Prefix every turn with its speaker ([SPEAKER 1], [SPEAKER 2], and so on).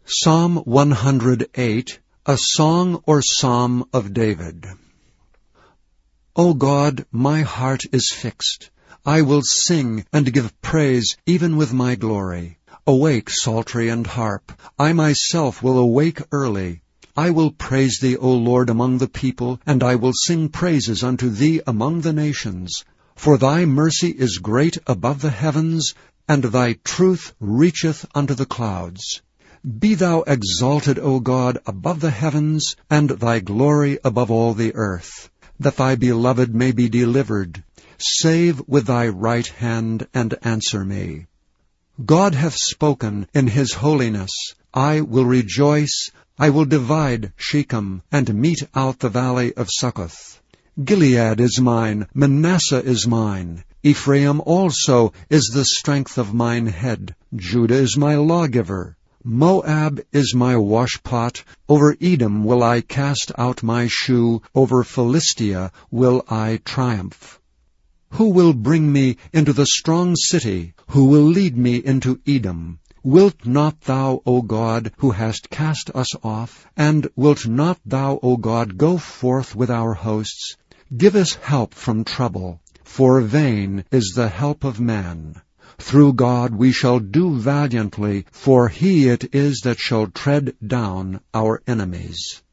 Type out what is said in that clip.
[SPEAKER 1] Psalm 108, a song or psalm of David. O God, my heart is fixed. I will sing and give praise even with my glory. Awake, psaltery and harp. I myself will awake early. I will praise thee, O Lord, among the people, and I will sing praises unto thee among the nations. For thy mercy is great above the heavens, and thy truth reacheth unto the clouds. Be thou exalted, O God, above the heavens, and thy glory above all the earth, that thy beloved may be delivered. Save with thy right hand, and answer me. God hath spoken in his holiness. I will rejoice. I will divide Shechem, and mete out the valley of Succoth. Gilead is mine, Manasseh is mine. Ephraim also is the strength of mine head. Judah is my lawgiver. Moab is my washpot. Over Edom will I cast out my shoe. Over Philistia will I triumph. Who will bring me into the strong city? Who will lead me into Edom? Wilt not thou, O God, who hast cast us off? And wilt not thou, O God, go forth with our hosts? Give us help from trouble, for vain is the help of man. Through God we shall do valiantly, for he it is that shall tread down our enemies.